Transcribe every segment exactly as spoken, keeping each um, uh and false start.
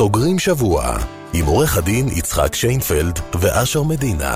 סוגרים שבוע עם עורך הדין יצחק שיינפלד ואשר מדינה.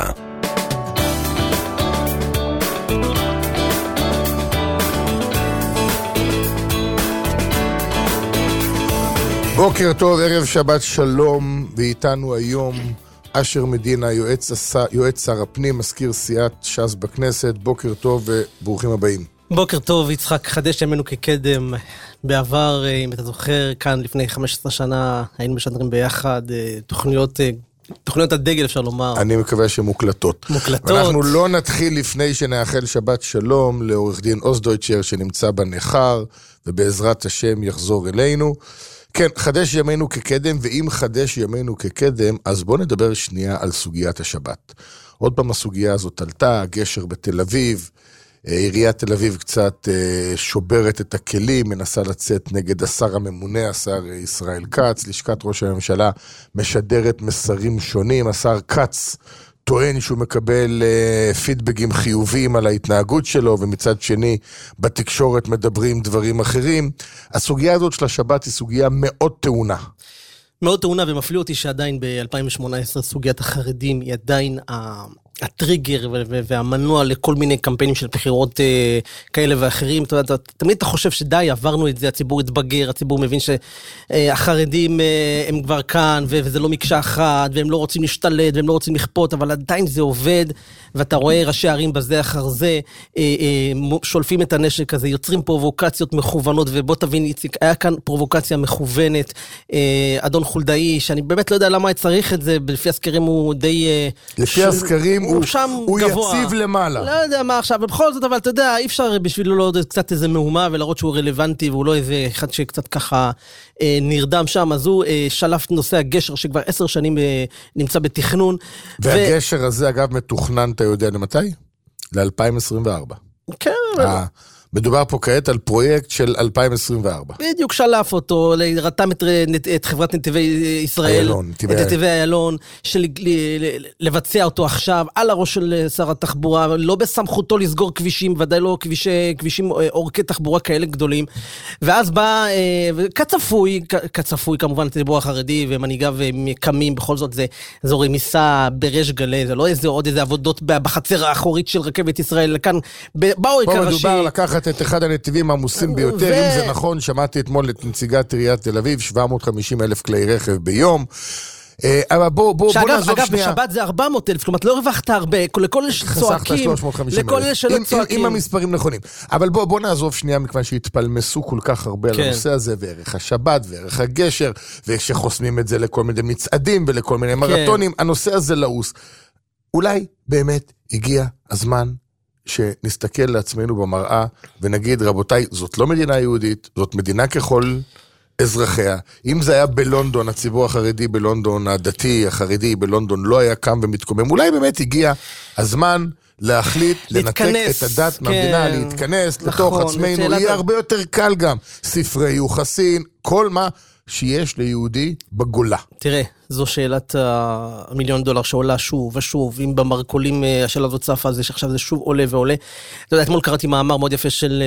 בוקר טוב, ערב שבת שלום, ואיתנו היום אשר מדינה, יועץ, יועץ שר הפנים, מזכיר סיעת ש"ס בכנסת. בוקר טוב וברוכים הבאים. בוקר טוב, יצחק, חדש ימינו כקדם. בעבר, אם אתה זוכר, כאן לפני חמש עשרה שנה היינו משדרים ביחד תוכניות, תוכניות הדגל, אפשר לומר. אני מקווה שמוקלטות. מוקלטות. ואנחנו לא נתחיל לפני שנאחל שבת שלום לעורך דין אוסדויצ'ר שנמצא בנחר, ובעזרת השם יחזור אלינו. כן, חדש ימינו כקדם, ואם חדש ימינו כקדם, אז בואו נדבר שנייה על סוגיית השבת. עוד פעם הסוגיה הזאת עלתה, הגשר בתל אביב, עיריית תל אביב קצת שוברת את הכלים, מנסה לצאת נגד השר הממונה, השר ישראל כץ, לשכת ראש הממשלה משדרת מסרים שונים, השר כץ טוען שהוא מקבל פידבקים חיוביים על ההתנהגות שלו, ומצד שני בתקשורת מדברים דברים אחרים. הסוגיה הזאת של השבת היא סוגיה מאוד טעונה. מאוד טעונה, ומפליא אותי שעדיין ב-אלפיים שמונה עשרה סוגיית החרדים היא עדיין הטריגר והמנוע לכל מיני קמפיינים של בחירות כאלה ואחרים. תמיד אתה חושב שדי, עברנו את זה, הציבור התבגר, הציבור מבין שהחרדים הם כבר כאן, וזה לא מקשה אחת, והם לא רוצים להשתלט, והם לא רוצים לכפות, אבל עדיין זה עובד, ואתה רואה ראשי ערים בזה אחר זה, שולפים את הנשק הזה, יוצרים פרובוקציות מכוונות, ובוא תבין, איציק, היה כאן פרובוקציה מכוונת, אדון חולדאי, שאני באמת לא יודע למה צריך את זה, לפי הסקרים הוא די... לפי הסקרים הוא, הוא יציב למעלה. לא יודע מה עכשיו, ובכל זאת, אבל אתה יודע, אי אפשר בשבילו לא עוד קצת איזה מהומה, ולראות שהוא רלוונטי, והוא לא איזה אחד שקצת ככה אה, נרדם שם, אז הוא אה, שלף נושא הגשר, שכבר עשר שנים אה, נמצא בתכנון. והגשר ו... הזה, אגב, מתוכנן, אתה יודע למתי? ל-אלפיים עשרים וארבע. כן. אה. מדובר פה כעת על פרויקט של אלפיים עשרים וארבע. בדיוק שלף אותו, רתם את, את חברת נתיבי ישראל, איילון, את נתיבי איילון, של לבצע אותו עכשיו, על הראש של שר התחבורה, לא בסמכותו לסגור כבישים, ודאי לא כבישי, כבישים אורכי תחבורה כאלה גדולים, ואז בא, כצפוי, כצפוי כמובן, הציבור החרדי ומנהיגיו קמים, בכל זאת זה אזור רמיסה בריש גלי, זה לא איזה עוד איזה עבודות בחצר האחורית של רכבת ישראל, כאן, באו עיקר ראשי. מדובר לקחת את אחד הנתיבים העמוסים ביותר, ו... אם זה נכון, שמעתי אתמול את נציגת עיריית תל אביב, שבע מאות וחמישים אלף כלי רכב ביום, אבל בוא, בוא, בוא נעזוב אגב, שנייה. אגב, בשבת זה ארבע מאות אלף, כלומר, לא הרווחת הרבה, לכל אלה שצועקים, לכל אלה שלא צועקים. אם המספרים נכונים. אבל בוא, בוא נעזוב שנייה, מכיוון שהתפלמסו כל כך הרבה על הנושא הזה, וערך השבת, וערך הגשר, ושחוסמים את זה לכל מיני מצעדים, ולכל מיני מרתונים, הנושא הזה לעוס. אולי באמת הגיע הזמן שנסתכל לעצמנו במראה ונגיד, רבותיי, זאת לא מדינה יהודית, זאת מדינה ככל אזרחיה. אם זה היה בלונדון, הציבור החרדי בלונדון, הדתי החרדי בלונדון לא היה קם ומתקומם, אולי באמת הגיע הזמן להחליט, לנתק את הדת מהמדינה, להתכנס לתוך עצמנו, יהיה הרבה יותר קל גם. ספרי יוחסין, כל מה שיש ליהודי בגולה. תראה, זו שאלת המיליון דולר שעולה שוב ושוב, אם במרקולים השאלה הזאת צפה, זה שעכשיו זה שוב עולה ועולה. אתה יודע, אתמול קראתי מאמר מאוד יפה של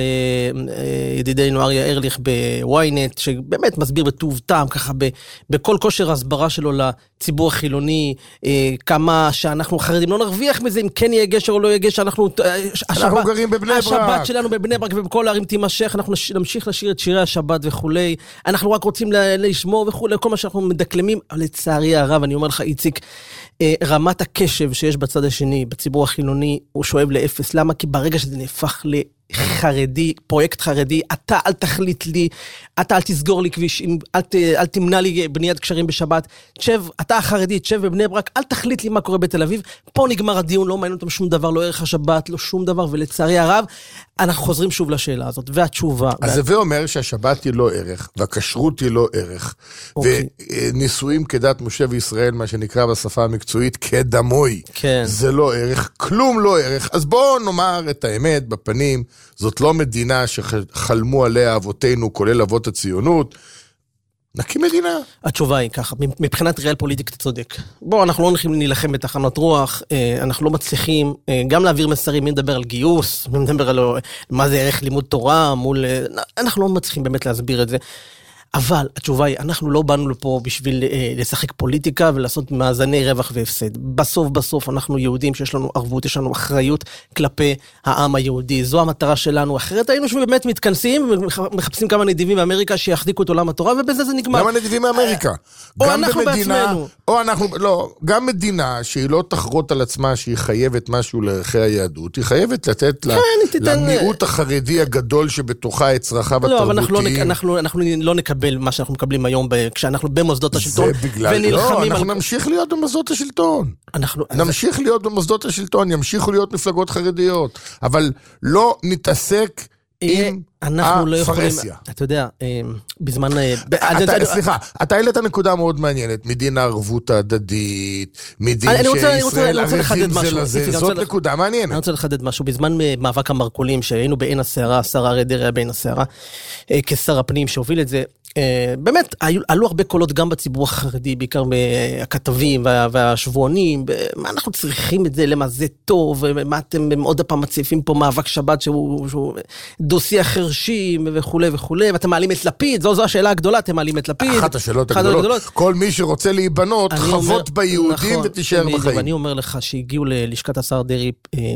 ידידנו אריה ארליך בוויינט, שבאמת מסביר בטוב טעם, ככה בכל כושר הסברה שלו לציבור החילוני, כמה שאנחנו חרדים לא נרוויח מזה, אם כן יהיה גשר או לא יהיה גשר, אנחנו... אנחנו גרים בבני ברק. השבת שלנו בבני ברק ובכל הערים תימשך, אנחנו נמשיך לשיר את שירי השבת וכולי, אנחנו רק רוצים לשמור וכולי, כל מה שאנחנו מדקלמים, אבל לצערי הרב, אני אומר לך, איציק, רמת הקשב שיש בצד השני, בציבור החילוני, הוא שואב לאפס. למה? כי ברגע שזה נהפך לחרדי, פרויקט חרדי, אתה אל תחליט לי, אתה אל תסגור לי כביש, אל, אל תמנע לי בניית קשרים בשבת, תשב, אתה החרדי, תשב בבני ברק, אל תחליט לי מה קורה בתל אביב, פה נגמר הדיון, לא מעניין אותם שום דבר, לא ערך השבת, לא שום דבר, ולצערי הרב, אנחנו חוזרים שוב לשאלה הזאת, והתשובה... אז זה אומר שהשבת היא לא ערך, והכשרות היא לא ערך, ונישואים כדת משה וישראל, מה שנקרא בשפה המקצועית, כדמוי, זה לא ערך, כלום לא ערך, אז בואו נאמר את האמת בפנים, זאת לא מדינה שחלמו עליה אבותינו, כולל אבות הציונות, נקים מדינה. התשובה היא ככה, מבחינת ריאל פוליטיק אתה צודק. בואו, אנחנו לא הולכים להילחם בתחנות רוח, אנחנו לא מצליחים גם להעביר מסרים, מי מדבר על גיוס, מי מדבר על מה זה ערך לימוד תורה, מול... אנחנו לא מצליחים באמת להסביר את זה. אבל התשובה היא, אנחנו לא באנו לפה בשביל אה, לשחק פוליטיקה ולעשות מאזני רווח והפסד. בסוף בסוף אנחנו יהודים שיש לנו ערבות, יש לנו אחריות כלפי העם היהודי. זו המטרה שלנו. אחרת היינו שבאמת מתכנסים ומחפשים כמה נדיבים באמריקה שיחזיקו את עולם התורה, ובזה זה נגמר. למה נדיבים מאמריקה? או גם אנחנו במדינה, בעצמנו. או אנחנו, לא, גם מדינה שהיא לא תחרות על עצמה שהיא חייבת משהו לערכי היהדות, היא חייבת לתת לה, למיעוט החרדי הגדול שבתוכה את צרכיו לא, אבל התרבותיים. אנחנו, אנחנו, אנחנו לא נקבל מה שאנחנו מקבלים היום כשאנחנו במוסדות השלטון. זה בגלל, לא, אנחנו על... נמשיך להיות במוסדות השלטון. אנחנו... נמשיך זה... להיות במוסדות השלטון, ימשיכו להיות מפלגות חרדיות, אבל לא נתעסק עם הפרסיה. אתה יודע, בזמן... סליחה, אתה העלית נקודה מאוד מעניינת, מדין הערבות ההדדית, מדין שישראל ערבים זה לזה, זאת נקודה מעניינת. אני רוצה לחדד משהו, בזמן מאבק המרקולים, שהיינו בעין הסערה, השר אריה דרעי היה בעין הסערה, כשר הפנים שהוביל את זה, באמת, עלו הרבה קולות גם בציבור החרדי, בעיקר הכתבים והשבועונים, מה אנחנו צריכים את זה, למה זה טוב, מה אתם עוד הפעם מציפים פה מאבק שבת שהוא דו-שיח חרשים וכו' וכו', ואתם מעלים את לפיד, זו זו השאלה הגדולה, אתם מעלים את לפיד. אחת השאלות הגדולות, כל מי שרוצה להיבנות, חוות ביהודים ותישאר בחיים. ואני אומר לך שהגיעו ללשכת השר דרעי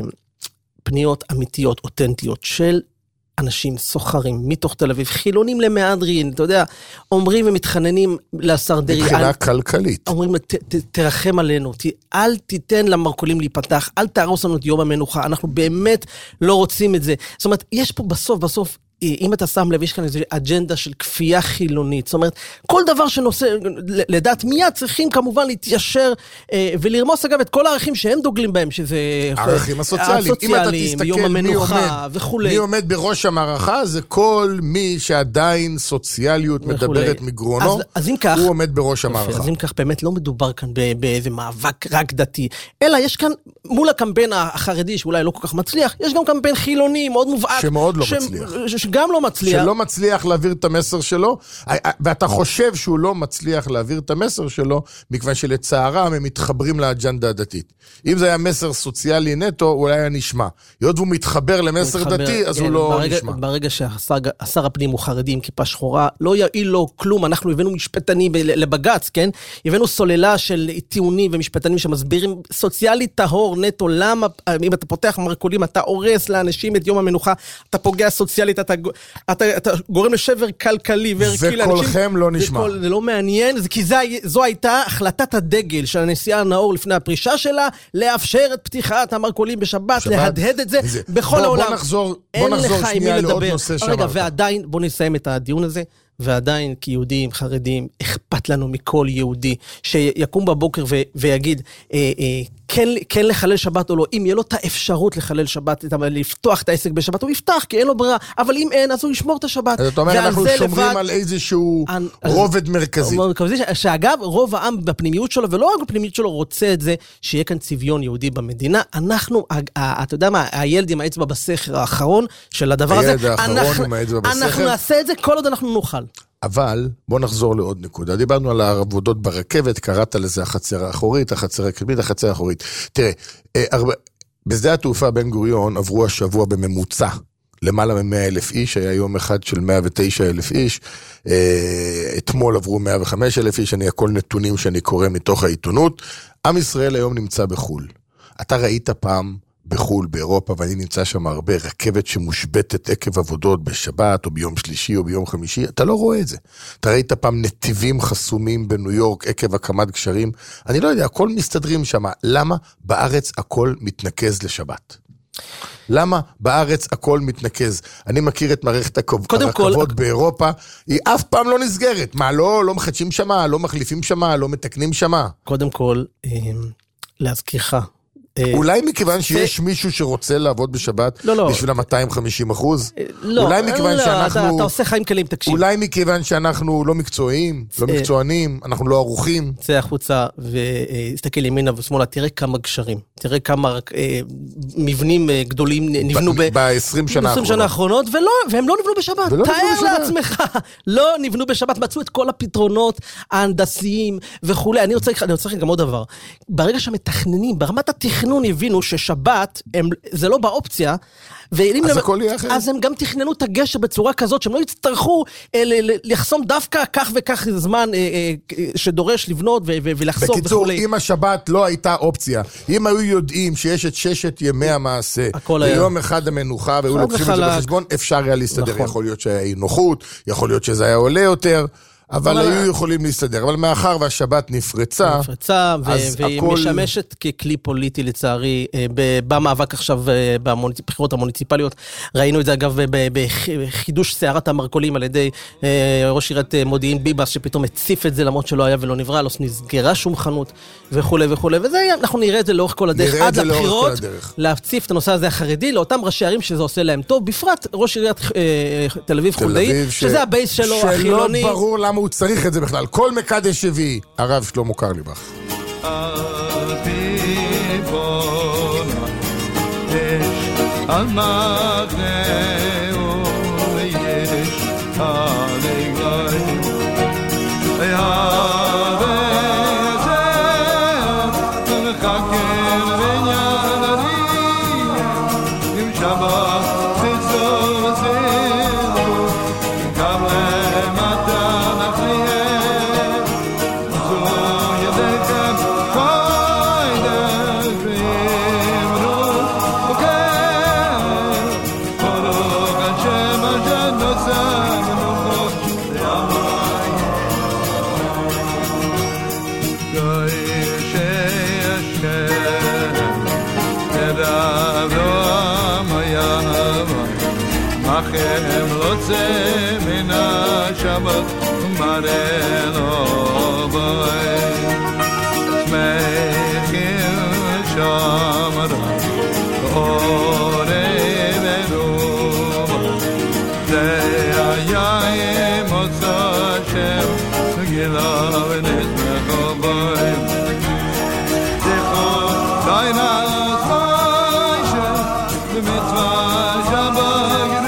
פניות אמיתיות, אותנטיות, של אנשים סוחרים מתוך תל אביב, חילונים למהדרין, אתה יודע, אומרים ומתחננים לשר דרעי. מבחינה כלכלית. אומרים, ת, ת, תרחם עלינו, ת, אל תיתן למרקולים להיפתח, אל תהרוס לנו את יום המנוחה, אנחנו באמת לא רוצים את זה. זאת אומרת, יש פה בסוף, בסוף, אם אתה שם לב, יש כאן איזו אג'נדה של כפייה חילונית, זאת אומרת, כל דבר שנושא, לדעת מיד צריכים כמובן להתיישר, ולרמוס אגב את כל הערכים שהם דוגלים בהם, שזה... הערכים הסוציאליים, אם אתה תסתכל מי עומד, מי עומד בראש המערכה, זה כל מי שעדיין סוציאליות מדברת מגרונו, הוא עומד בראש המערכה. אז אם כך באמת לא מדובר כאן באיזה מאבק רק דתי, אלא יש כאן, מול הקמפיין החרדי, שאולי לא כל כך מצליח, יש גם קמפיין חילוני מאוד מובהק, שמאוד לא מצליח. גם לא מצליח. שלא מצליח להעביר את המסר שלו, ואתה חושב שהוא לא מצליח להעביר את המסר שלו, מכיוון שלצערם הם מתחברים לאג'נדה הדתית. אם זה היה מסר סוציאלי נטו, הוא אולי היה נשמע. היות והוא מתחבר למסר מתחבר, דתי, אז כן, הוא לא ברגע, נשמע. ברגע שהשר הפנים הוא חרדי עם כיפה שחורה, לא יעיל לו כלום, אנחנו הבאנו משפטנים לבגץ, כן? הבאנו סוללה של טיעונים ומשפטנים שמסבירים סוציאלי טהור נטו, למה, אם אתה פותח מרקולים, אתה הורס לאנשים את יום המנוחה, אתה פוגע סוציאלית, אתה אתה, אתה גורם לשבר כלכלי וערכי לאנשים. וכולכם לא נשמע. וכל, זה לא מעניין, זה, כי זה, זו הייתה החלטת הדגל של הנשיאה הנאור לפני הפרישה שלה, לאפשר את פתיחת המרקולים בשבת, שבת, להדהד את זה, זה. בכל בוא, העולם. בוא נחזור, בוא נחזור שנייה לעוד נושא שאמרת. רגע, ועדיין, בוא נסיים את הדיון הזה, ועדיין כיהודים, חרדים, אכפת לנו מכל יהודי, שיקום בבוקר ו- ויגיד, אה, אה, כן, כן לחלל שבת או לא, אם יהיה לו את האפשרות לחלל שבת, לפתוח את העסק בשבת, הוא יפתח, כי אין לו ברירה, אבל אם אין, אז הוא ישמור את השבת. זאת אומרת, אנחנו שומרים לבד, על איזשהו אני, רובד מרכזי. שאגב, רוב העם בפנימיות שלו, ולא רק בפנימיות שלו, רוצה את זה, שיהיה כאן צביון יהודי במדינה. אנחנו, אתה יודע מה, הילד עם האצבע בסכר האחרון של הדבר הזה, הילד האחרון עם האצבע בסכר. אנחנו נעשה את זה כל עוד אנחנו נוכל. אבל בוא נחזור לעוד נקודה. דיברנו על העבודות ברכבת, קראת לזה החצר האחורית, החצר הקדמית, החצר האחורית. תראה, בשדה התעופה בן גוריון עברו השבוע בממוצע למעלה מ-מאה אלף איש, היה יום אחד של מאה ותשעה אלף איש, אתמול עברו מאה וחמישה אלף איש, אני הכל נתונים שאני קורא מתוך העיתונות. עם ישראל היום נמצא בחול. אתה ראית פעם בחול, באירופה, ואני נמצא שם הרבה, רכבת שמושבטת עקב עבודות בשבת, או ביום שלישי, או ביום חמישי, אתה לא רואה את זה. אתה ראית פעם נתיבים חסומים בניו יורק, עקב הקמת גשרים, אני לא יודע, הכל מסתדרים שם. למה בארץ הכל מתנקז לשבת? למה בארץ הכל מתנקז? אני מכיר את מערכת הרכבות באירופה, היא אף פעם לא נסגרת. מה, לא, לא מחדשים שמה, לא מחליפים שמה, לא מתקנים שמה? קודם כל, להזכירך, אולי מכיוון שיש מישהו שרוצה לעבוד בשבת בשביל ה-מאתיים וחמישים אחוז? אולי מכיוון שאנחנו... אתה עושה חיים קלים, תקשיב. אולי מכיוון שאנחנו לא מקצועיים, לא מקצוענים, אנחנו לא ערוכים. צא החוצה והסתכל ימינה ושמאלה, תראה כמה גשרים. תראה כמה אה, מבנים אה, גדולים נבנו ב-עשרים שנה האחרונות. שנה האחרונות, ולא, והם לא נבנו בשבת. ולא תאר נבנו בשבת. לעצמך, לא נבנו בשבת, מצאו את כל הפתרונות ההנדסיים וכו'. אני רוצה, אני רוצה גם עוד דבר. ברגע שהמתכננים, ברמת התכנון הבינו ששבת, הם, זה לא באופציה, אז הכל יהיה אחר. אז הם גם תכננו את הגשר בצורה כזאת, שהם לא יצטרכו אה, לחסום דווקא כך וכך זמן אה, אה, שדורש לבנות ו- ו- ולחסום. בקיצור, וכולי. אם השבת לא הייתה אופציה, אם היו יודעים שיש את ששת ימי המעשה, ויום אחד המנוחה, והיו לוקחים את זה בחשבון, אפשר היה להסתדר. נכון. יכול להיות שהיה נוחות, יכול להיות שזה היה עולה יותר, אבל היו יכולים להסתדר. אבל מאחר והשבת נפרצה, נפרצה, והיא משמשת ככלי פוליטי לצערי, במאבק עכשיו בבחירות המוניציפליות. ראינו את זה אגב בחידוש סערת המרקולים על ידי ראש עיריית מודיעין ביבס, שפתאום הציף את זה למרות שלא היה ולא נברא, לא נסגרה שום חנות וכו' וכו'. וזה, אנחנו נראה את זה לאורך כל הדרך, עד לבחירות, להציף את הנושא הזה החרדי, לאותם ראשי ערים שזה עושה להם טוב, בפרט ראש עריית תל אביב חולדאי, שזה הבייס שלו החילוני. שלא ברור למה הוא צריך את זה בכלל. כל מקדש שביעי, הרב שלמה קרליבך. על מגנאו יש הלגיים הם לא צא מן השבת ומראה לו בוי שמחים שמרה ואורי ונובה זה היה מוצא שם גילה ונשמחו בוי זכו דינה ספיישה במצווה שבת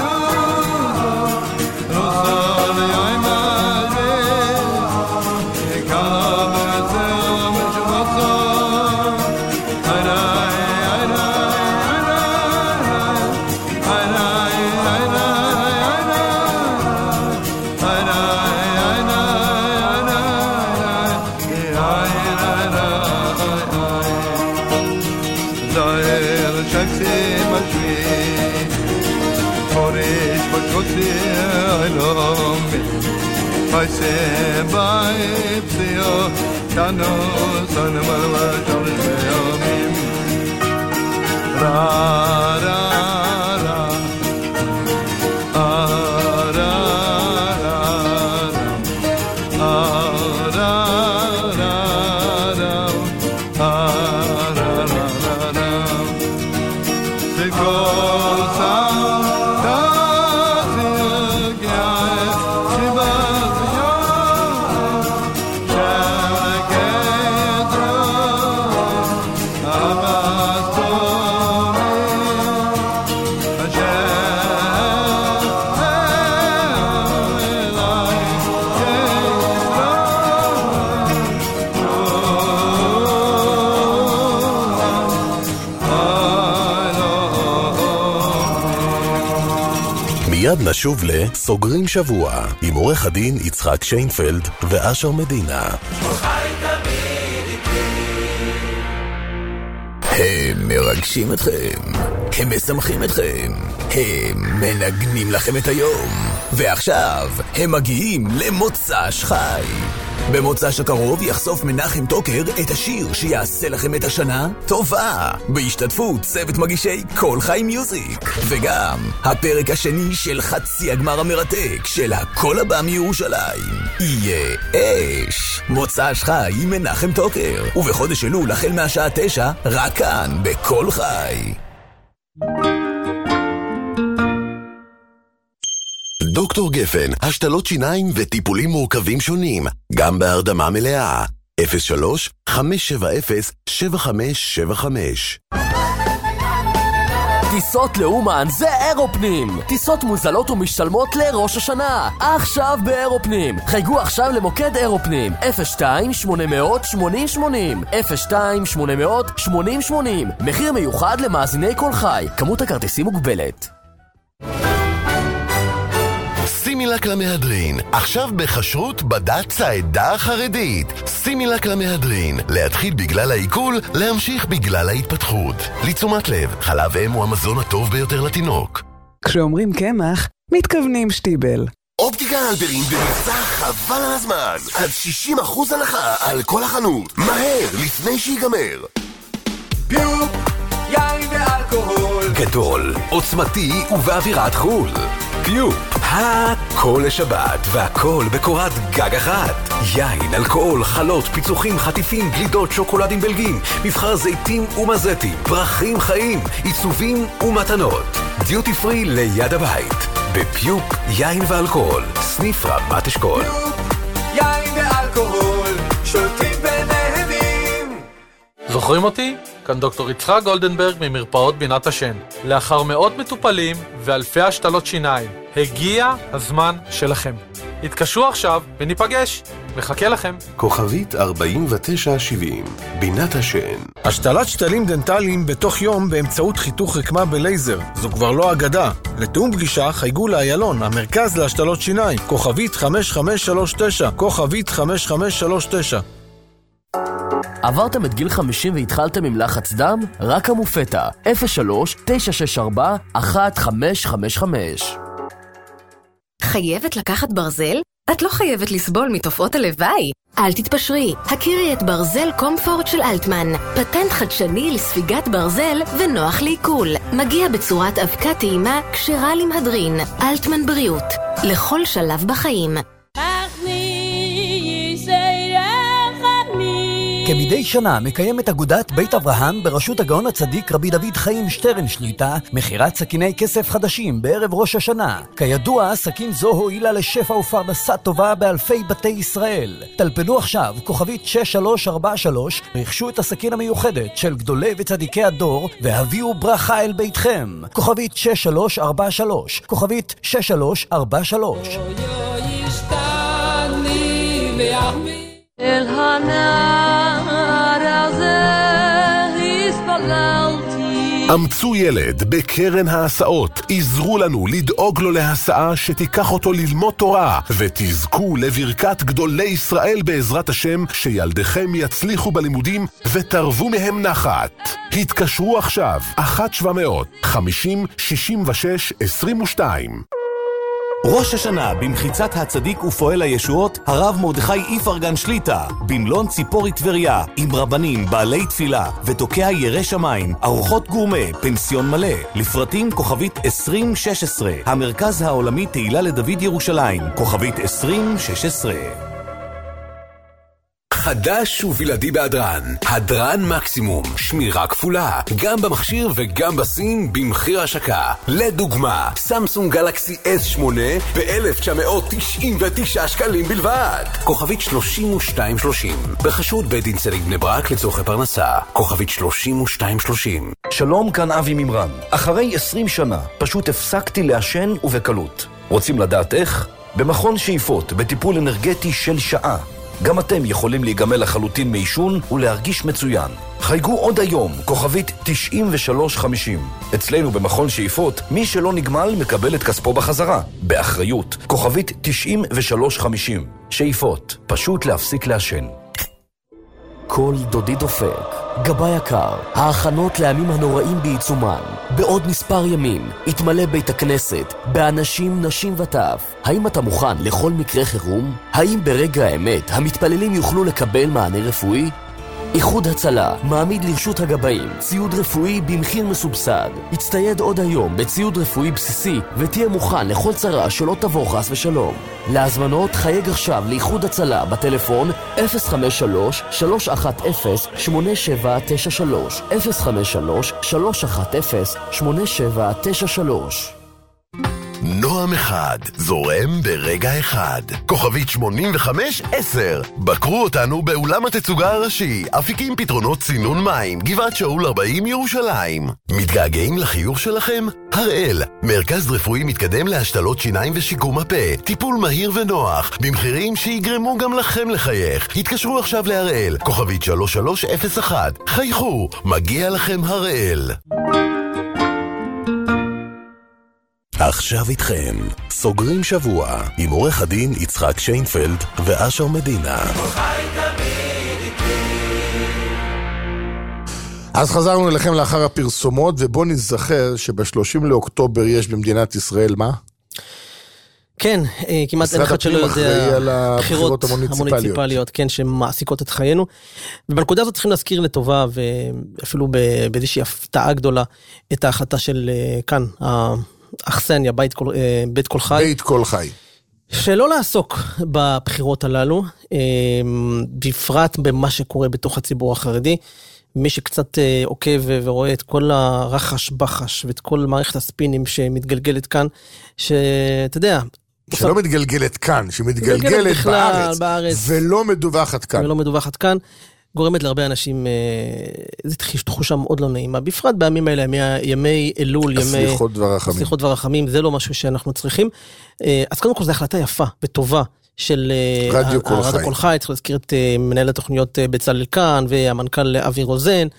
I say bye to you, Tano, son of a John, Ra, ra, ra, ah, ra, ra, ah, ra, ra, ra, ah, ra, ra, ra, ra. The goes out. מיד נשוב לסוגרים שבוע עם עורך הדין יצחק שיינפלד ואשר מדינה. הם מרגשים אתכם, הם משמחים אתכם, הם מנגנים לכם את היום, ועכשיו הם מגיעים למוצ"ש חי. במוצ"ש הקרוב יחשוף מנחם טוקר את השיר שיעשה לכם את השנה טובה, בהשתתפות צוות מגישי כל חי מיוזיק, וגם הפרק השני של חצי הגמר המרתק של הכל הבא מירושלים יהיה אש. מוצ"ש חי עם מנחם טוקר, ובחודש אלול החל מהשעה תשע רק כאן בכל חי. דוקטור גפן, השתלות שיניים וטיפולים מורכבים שונים, גם בהרדמה מלאה. אפס שלוש חמש שבע אפס שבע חמש שבע חמש. טיסות לאומן זה אירופנים. טיסות מוזלות ומשתלמות לראש השנה. עכשיו באירופנים. חייגו עכשיו למוקד אירופנים. אפס שתיים שמונה אפס אפס שמונים שמונים. אפס שתיים שמונה אפס אפס שמונים שמונים. מחיר מיוחד למאזיני כל חי. כמות הכרטיסים מוגבלת. סימילק למהדרין, עכשיו בחשרות בד"ץ העדה החרדית. סימילק למהדרין, להתחיל בגלל העיכול, להמשיך בגלל ההתפתחות. לתשומת לב, חלב אם הוא המזון הטוב ביותר לתינוק. כשאומרים קמח, מתכוונים שטיבל. אופטיקה הלפרין במבצע חבל על הזמן, עד שישים אחוז הנחה על כל החנות. מהר, לפני שיגמר. פיוק, יין ואלכוהול גדול, עוצמתי ובאווירת חול. פיופ, הכל לשבת והכל בקורת גג אחת. יין, אלכוהול, חלות, פיצוחים, חטיפים, גלידות, שוקולדים בלגים, מבחר זיתים ומזטים, פרחים חיים, עיצובים ומתנות. דיוטי פרי ליד הבית. בפיופ, יין ואלכוהול, סניף רמת אשכול. פיוק, יין ואלכוהול, שולטים ונהנים. זוכרים אותי? כאן דוקטור יצחק גולדנברג ממרפאות בינת השן. לאחר מאות מטופלים ואלפי השתלות שיניים, הגיע הזמן שלכם. התקשרו עכשיו וניפגש. מחכה לכם. כוכבית ארבעים ותשע שבעים, בינת השן. השתלת שתלים דנטליים בתוך יום באמצעות חיתוך רקמה בלייזר. זו כבר לא אגדה. לתאום פגישה חייגו לאיילון, המרכז להשתלות שיניים. כוכבית חמש חמש שלוש תשע, כוכבית חמש חמש שלוש תשע. עברתם את גיל חמישים והתחלתם עם לחץ דם? רק המופטה. אפס שלוש תשע שש ארבע אחת חמש חמש חמש. חייבת לקחת ברזל? את לא חייבת לסבול מתופעות הלוואי. אל תתפשרי, הכירי את ברזל קומפורט של אלטמן. פטנט חדשני לספיגת ברזל ונוח לעיכול. מגיע בצורת אבקה טעימה כשרה למהדרין. אלטמן בריאות, לכל שלב בחיים. כמדי שנה מקיימת אגודת בית אברהם בראשות הגאון הצדיק רבי דוד חיים שטרן שליטה מחירת סכיני כסף חדשים בערב ראש השנה. כידוע, סכין זו הועילה לשפע ופרנסה טובה באלפי בתי ישראל. טלפנו עכשיו כוכבית שש שלוש ארבע שלוש, רכשו את הסכין המיוחדת של גדולי וצדיקי הדור והביאו ברכה אל ביתכם. כוכבית שש שלוש ארבע שלוש, כוכבית שש שלוש ארבע שלוש. אל הנער הזה הספללתי. אמצו ילד בקרן ההסעות, עזרו לנו לדאוג לו להסעה שתיקח אותו ללמוד תורה, ותזכו לברכת גדולי ישראל בעזרת השם, שילדיכם יצליחו בלימודים ותרבו מהם נחת. התקשרו עכשיו, אחת שבע מאות חמישים שישים ושש עשרים ושתיים. ראש השנה במחיצת הצדיק ופועל הישועות הרב מרדכי איפרגן שליטה במלון ציפורי טבריה, עם רבנים, בעלי תפילה ותוקע ירא שמיים, ארוחות גורמה, פנסיון מלא. לפרטים כוכבית עשרים שש עשרה, המרכז העולמי תהילה לדוד ירושלים, כוכבית עשרים שש עשרה. חדש ובלעדי בהדרן, הדרן מקסימום, שמירה כפולה, גם במכשיר וגם בסין במחיר השקה. לדוגמה, סמסונג גלקסי אס שמונה ב-אלף תשע מאות תשעים ותשע שקלים בלבד. כוכבית שלושים ושתיים שלושים, בחשוד בית דין צדיק בני ברק לצורכי פרנסה. כוכבית שלושים ושתיים שלושים. שלום, כאן אבי ממרן. אחרי עשרים שנה פשוט הפסקתי לעשן ובקלות. רוצים לדעת איך? במכון שאיפות, בטיפול אנרגטי של שעה. גם אתם יכולים להיגמל לחלוטין מעישון ולהרגיש מצוין. חייגו עוד היום, כוכבית תשעים ושלוש חמישים. אצלנו במכון שאיפות, מי שלא נגמל מקבל את כספו בחזרה. באחריות, כוכבית תשעים ושלוש חמישים. שאיפות, פשוט להפסיק לעשן. כל דודי דופק. גבה יקר, ההכנות לימים הנוראים בעיצומן. בעוד מספר ימים יתמלא בית הכנסת באנשים, נשים וטף. האם אתה מוכן לכל מקרה חירום? האם ברגע האמת המתפללים יוכלו לקבל מענה רפואי? איחוד הצלה מעמיד לרשות הגבאים ציוד רפואי במחיר מסובסד. הצטייד עוד היום בציוד רפואי בסיסי ותהיה מוכן לכל צרה שלא תבוא חס ושלום. להזמנות חייג עכשיו לאיחוד הצלה בטלפון אפס חמש שלוש שלוש אחת אפס שמונה שבע תשע שלוש, אפס חמש שלוש שלוש אחת אפס שמונה שבע תשע שלוש. נועם פעם אחד, זורם ברגע אחד. כוכבית שמונים וחמש עשר. בקרו אותנו באולם התצוגה הראשי, אפיקים פתרונות צינון מים, גבעת שאול ארבעים ירושלים. מתגעגעים לחיוך שלכם? הראל, מרכז רפואי מתקדם להשתלות שיניים ושיקום הפה, טיפול מהיר ונוח, במחירים שיגרמו גם לכם לחייך. התקשרו עכשיו להראל, כוכבית שלוש שלוש אפס אחת. חייכו, מגיע לכם הראל. עכשיו איתכם, סוגרים שבוע עם עורך הדין יצחק שיינפלד ואשר מדינה. אז חזרנו אליכם לאחר הפרסומות, ובוא נזכר שבשלושים לאוקטובר יש במדינת ישראל מה? כן, כמעט אין אחד שלא יודע, הבחירות המוניציפליות, כן, שמעסיקות את חיינו, ובנקודה הזאת צריכים להזכיר לטובה, ואפילו באיזושהי הפתעה גדולה, את ההחלטה של כאן, האכסניה, בית כל, בית כל חי. בית כל חי. שלא לעסוק בבחירות הללו, בפרט במה שקורה בתוך הציבור החרדי, מי שקצת עוקב ורואה את כל הרחש בחש, ואת כל מערכת הספינים שמתגלגלת כאן, שאתה יודע, שלא מתגלגלת כאן, שמתגלגלת בארץ, בארץ, ולא מדווחת כאן. ולא מדווחת כאן, גורמת להרבה אנשים, זו תחושה מאוד לא נעימה, בפרט בימים האלה, ימי אלול, ימי הסליחות והרחמים. הסליחות והרחמים, זה לא משהו שאנחנו צריכים. אז קודם כל, זו החלטה יפה וטובה, של רדיו כל חי. רדיו כל חי, צריך להזכיר את מנהל התוכניות בצלאל כאן, והמנכ"ל אבי רוזן,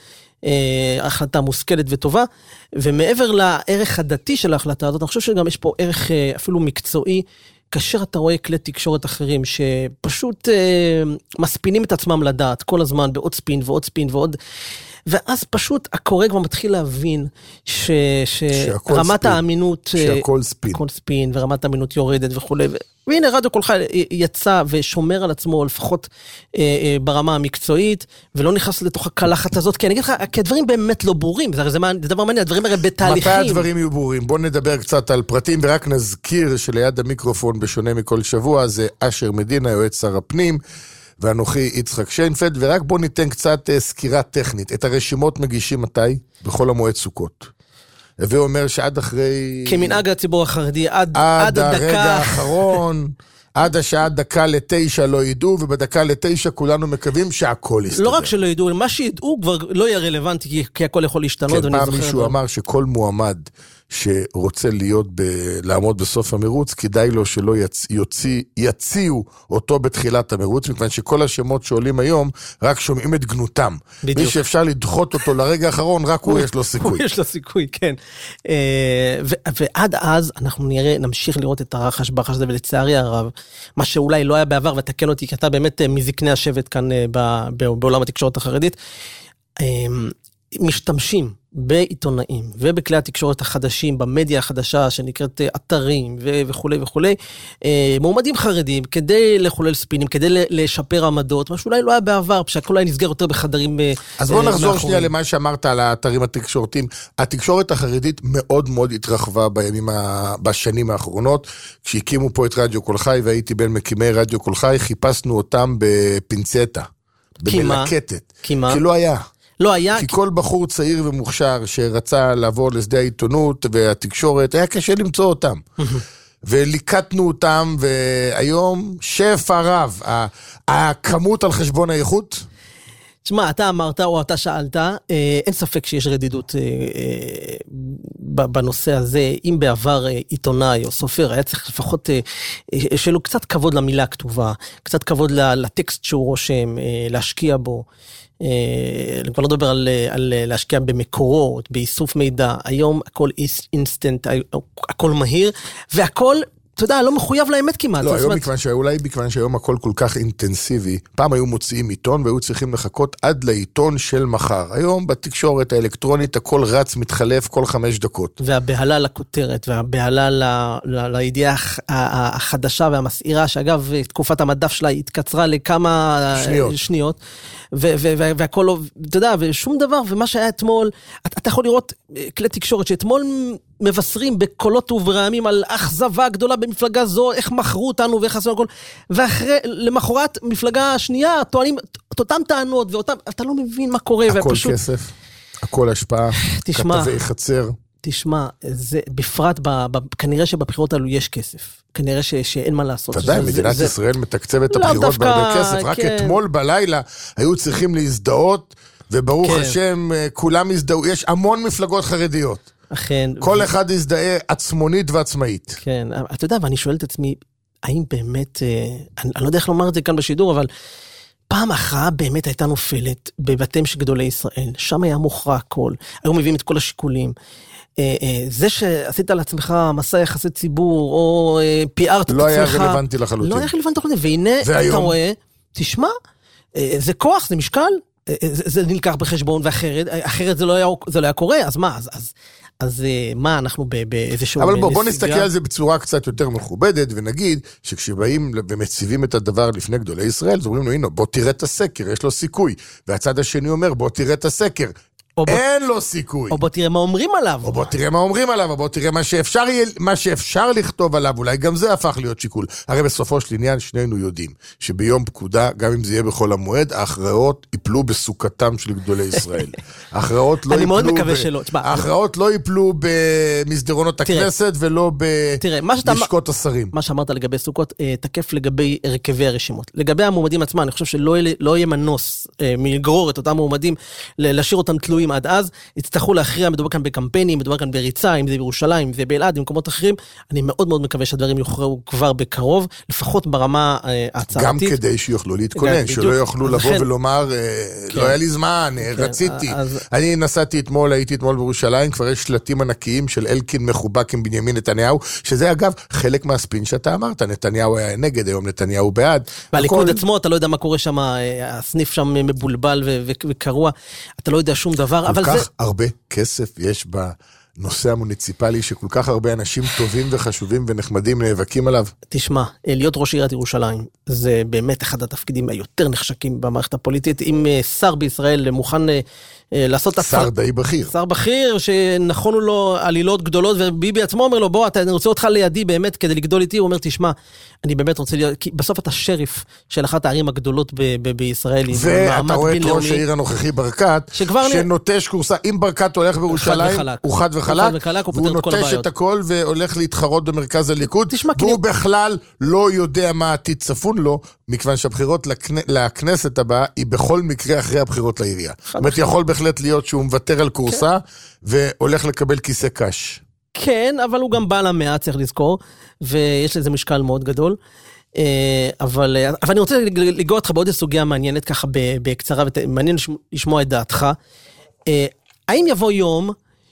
החלטה מושכלת וטובה, ומעבר לערך הדתי של ההחלטה הזאת, אני חושב שגם יש פה ערך אפילו מקצועי, כאשר אתה רואה כלי תקשורת אחרים, שפשוט אה, מספינים את עצמם לדעת, כל הזמן בעוד ספין ועוד ספין ועוד, ואז פשוט הקורא כבר מתחיל להבין, ש, שרמת ספין. האמינות, שהכל ספין. הכל ספין, ורמת האמינות יורדת וכו'. והנה רדיו כל חי יצא ושומר על עצמו, לפחות אה, אה, ברמה המקצועית, ולא נכנס לתוך הקלחת הזאת, כי אני אגיד לך, כי הדברים באמת לא ברורים, זה, זה, זה דבר מעניין, הדברים הרי בתהליכים. מתי הדברים יהיו ברורים? בואו נדבר קצת על פרטים, ורק נזכיר שליד המיקרופון, בשונה מכל שבוע, זה אשר מדינה, יועץ שר הפנים, ואנוכי יצחק שיינפלד, ורק בואו ניתן קצת אה, סקירה טכנית. את הרשימות מגישים מתי? בכל המועד סוכות. הווה אומר שעד אחרי... כמנהג הציבור החרדי, עד, עד, עד הדקה... הרגע האחרון, עד השעה דקה לתשע לא ידעו, ובדקה לתשע כולנו מקווים שהכל יסתדר. לא רק שלא ידעו, מה שידעו כבר לא יהיה רלוונטי, כי, כי הכל יכול להשתנות. כן, פעם מישהו אמר שכל מועמד שרוצה להיות ב... לעמוד בסוף המרוץ, כדאי לו שלא יצ... יוציא... יציעו אותו בתחילת המרוץ, מכיוון שכל השמות שעולים היום, רק שומעים את גנותם. בדיוק. מי שאפשר לדחות אותו לרגע האחרון, רק הוא, הוא יש לו סיכוי. הוא יש לו סיכוי, כן. ו... ועד אז אנחנו נראה, נמשיך לראות את הרחש בחש הזה, ולצערי הרב, מה שאולי לא היה בעבר, ותקן אותי, כי אתה באמת מזקני השבט כאן בעולם התקשורת החרדית, משתמשים בעיתונאים ובכלי התקשורת החדשים, במדיה החדשה שנקראת אתרים וכו' וכו', מועמדים חרדים כדי לחולל ספינים, כדי לשפר עמדות, מה שאולי לא היה בעבר, שהכל היה נסגר יותר בחדרים. אז בוא נחזור שנייה למה שאמרת על האתרים התקשורתיים. התקשורת החרדית מאוד מאוד התרחבה בימים, בשנים האחרונות, כשהקימו פה את רדיו כל חי, והייתי בין מקימי רדיו כל חי, חיפשנו אותם בפינצטה, במלקטת. כי מה? כי לא היה. לא היה... כי כל בחור צעיר ומוכשר שרצה לעבור לשדה העיתונות והתקשורת, היה קשה למצוא אותם. וליקטנו אותם, והיום שפע רב. הכמות על חשבון האיכות? תשמע, אתה אמרת או אתה שאלת, אין ספק שיש רדידות בנושא הזה. אם בעבר עיתונאי או סופר היה צריך לפחות שיהיה לו קצת כבוד למילה הכתובה, קצת כבוד לטקסט שהוא רושם, להשקיע בו. אני כבר לא מדבר על, על להשקיע במקורות, באיסוף מידע. היום הכל אינסטנט, הכל מהיר, והכל, אתה יודע, לא מחויב לאמת כמעט. לא, היום מכיוון שאולי מכיוון שהיום הכל כל כך אינטנסיבי, פעם היו מוציאים עיתון והיו צריכים לחכות עד לעיתון של מחר. היום בתקשורת האלקטרונית הכל רץ, מתחלף כל חמש דקות. והבהלה לכותרת, והבהלה ל, ל, לידיעה החדשה והמסעירה, שאגב, תקופת המדף שלה התקצרה לכמה שניות. שניות. והכל, אתה יודע, ושום דבר, ומה שהיה אתמול, אתה יכול לראות כלי תקשורת שאתמול מבשרים בקולות וברעמים על אכזבה גדולה במפלגה זו, איך מכרו אותנו ואיך עשו הכל, ואחרי, למחרת, מפלגה שנייה, טוענים את אותם טענות, ואותם, אתה לא מבין מה קורה. הכל כסף, הכל השפעה, כתבי חצר. תשמע, זה בפרט, ב, ב, כנראה שבבחירות האלו יש כסף. כנראה ש, שאין מה לעשות. ודאי, מדינת זה, ישראל זה... מתקצבת את הבחירות בהרבה כסף. רק כן. אתמול בלילה היו צריכים להזדהות, וברוך כן. השם, כולם הזדהו. יש המון מפלגות חרדיות. אכן. כל ו... אחד הזדהה עצמונית ועצמאית. כן, אתה יודע, ואני שואל את עצמי, האם באמת, אני, אני לא יודע איך לומר את זה כאן בשידור, אבל פעם הכרעה באמת הייתה נופלת בבתיהם של גדולי ישראל. שם היה מוכרע הכל. היו מביאים את כל השיקולים. זה שעשית על עצמך מסע יחסי ציבור, או פיארת את עצמך. לא היה רלוונטי לחלוטין. לא היה רלוונטי לחלוטין. והנה, אתה רואה, תשמע, זה כוח, זה משקל, זה נלקח בחשבון, ואחרת זה לא היה קורה, אז מה? אז... אז מה, אנחנו באיזשהו... אבל בוא, בוא נסתכל על זה בצורה קצת יותר מכובדת, ונגיד שכשבאים ומציבים את הדבר לפני גדולי ישראל, אז אומרים לו, הנה, בוא תראה את הסקר, יש לו סיכוי. והצד השני אומר, בוא תראה את הסקר. אין לו סיכוי. או בוא תראה מה אומרים עליו. או בוא תראה מה אומרים עליו, או בוא תראה מה שאפשר, מה שאפשר לכתוב עליו, אולי גם זה הפך להיות שיקול. הרי בסופו של עניין שנינו יודעים, שביום פקודה, גם אם זה יהיה בכל המועד, ההכרעות ייפלו בסוכתם של גדולי ישראל. ההכרעות לא אני מאוד ייפלו מקווה ב... שלא. ההכרעות לא ייפלו במסדרונות הכנסת, ולא בלשכות השרים. מה שאמרת לגבי סוכות, תקף לגבי הרכבי הרשימות. לגבי המועמדים עצמם, אני חושב שלא יהיה מנוס מלגרור את אותם מועמדים, להשאיר אותם תלויים עד אז, יצטרכו להכריע, מדובר כאן בקמפיינים, מדובר כאן בריצה, אם זה בירושלים, אם זה באלעד, במקומות אחרים, אני מאוד מאוד מקווה שהדברים יוכרעו כבר בקרוב, לפחות ברמה ההצהרתית. גם כדי שיוכלו להתכונן, שלא יוכלו לבוא ולומר, לא היה לי זמן, רציתי. אני נסעתי אתמול, הייתי אתמול בירושלים, כבר יש שלטים ענקיים של אלקין מחובק עם בנימין נתניהו, שזה אגב חלק מהספין שאתה אמרת, נתניהו היה נגד, היום נתניהו בעד. והליכוד עצמו, אתה לא יודע מה קורה שם, הסניף שם מבולבל וקרוע, אתה לא יודע שום דבר. כל כך הרבה כסף יש בנושא המוניציפלי, שכל כך הרבה אנשים טובים וחשובים ונחמדים נאבקים עליו. תשמע, להיות ראש עיריית ירושלים, זה באמת אחד התפקידים היותר נחשקים במערכת הפוליטית. אם שר בישראל מוכן לעשות... שר די בכיר. שר בכיר, שנכונו לו עלילות גדולות, וביבי עצמו אומר לו, בוא, אני רוצה אותך לידי באמת כדי לגדול איתי, הוא אומר, תשמע, אני באמת רוצה להיות, כי בסוף אתה שריף של אחת הערים הגדולות בישראל. ואתה רואה את ראש העיר הנוכחי ברקת, שנוטש קורסה, אם ברקת הולך בירושלים, הוא חד וחלק, והוא נוטש את הכל והולך להתחרות במרכז הליכוד, והוא בכלל לא יודע מה העתיד צפון לו, מכיוון שהבחירות לכנסת הבאה, היא בכל מקרה אחרי הבחירות לעירייה. זאת אומרת, יכול בהחלט להיות שהוא מוותר על קורסה, והולך לקבל כיסא קש. כן, אבל הוא גם בא למאה, צריך לזכור, ויש לזה משקל מאוד גדול. אבל, אבל אני רוצה לגוע אותך בעוד סוגיה מעניינת ככה בקצרה, ומעניין לשמוע את דעתך. האם יבוא יום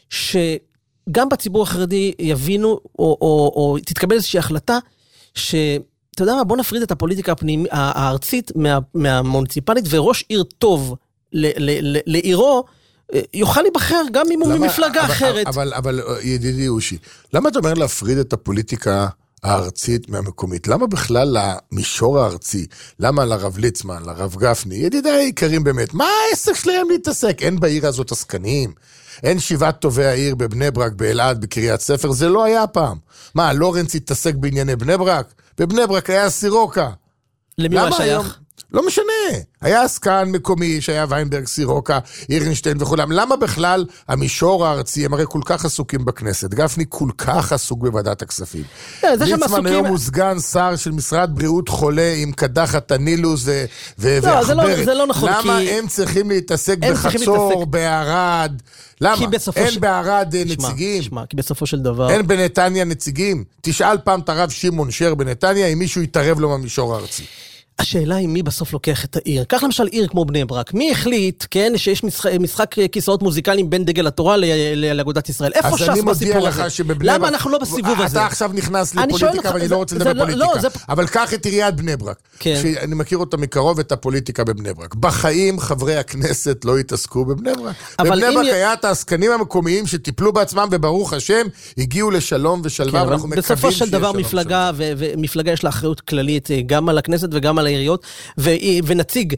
שגם בציבור החרדי יבינו, או, או, או תתקבל איזושהי החלטה, שאתה יודע מה, בוא נפריד את הפוליטיקה הפנימית, הארצית מה, מהמוניציפלית, וראש עיר טוב ל, ל, ל, לעירו, יוכל להיבחר גם אם הוא ממפלגה אבל, אחרת. אבל, אבל, אבל ידידי יושי, למה אתה אומר להפריד את הפוליטיקה הארצית מהמקומית? למה בכלל למישור הארצי? למה לרב ליצמן, לרב גפני? ידידי היקרים באמת, מה העסק שלהם להתעסק? אין בעיר הזאת עסקנים, אין שבעת טובי העיר בבני ברק, באלעד, בקריית ספר, זה לא היה פעם. מה, לורנץ התעסק בענייני בני ברק? בבני ברק היה סירוקה. למי הוא השייך? לא משנה, היה עסקן מקומי שהיה ויינברג, סירוקה, אירנשטיין וכולם. למה בכלל המישור הארצי, הם הרי כל כך עסוקים בכנסת, גפני כל כך עסוק בוועדת הכספים. ליצמן היום הוא סגן שר של משרד בריאות חולה עם קדחת הנילוס ועכברת. למה הם צריכים להתעסק בחצור, בערד? למה? אין בערד נציגים. כי בסופו של דבר... אין בנתניה נציגים. תשאל פעם את הרב שמעון שר בנתניה, אם מישהו יתערב לו מהמישור הארצי. השאלה היא מי בסוף לוקח את העיר. כך למשל עיר כמו בני ברק. מי החליט, כן, שיש משחק, משחק כיסאות מוזיקליים בין דגל התורה לאגודת ישראל? איפה ש"ס בסיפור הזה? למה אנחנו לא בסיבוב הזה? אתה עכשיו נכנס לפוליטיקה ואני לא רוצה לדבר פוליטיקה. אבל קח את עיריית בני ברק. שאני מכיר אותה מקרוב את הפוליטיקה בבני ברק. בחיים חברי הכנסת לא התעסקו בבני ברק. בבני ברק היה את העסקנים המקומיים שטיפלו בעצמם וברוך השם הגיעו לשלום ושלווה ואנחנו מקווים בסופו של דבר מפלגה ומפלגה יש לה אחריות כללית גם על הכנסת וגם על העיריות, ו- ונציג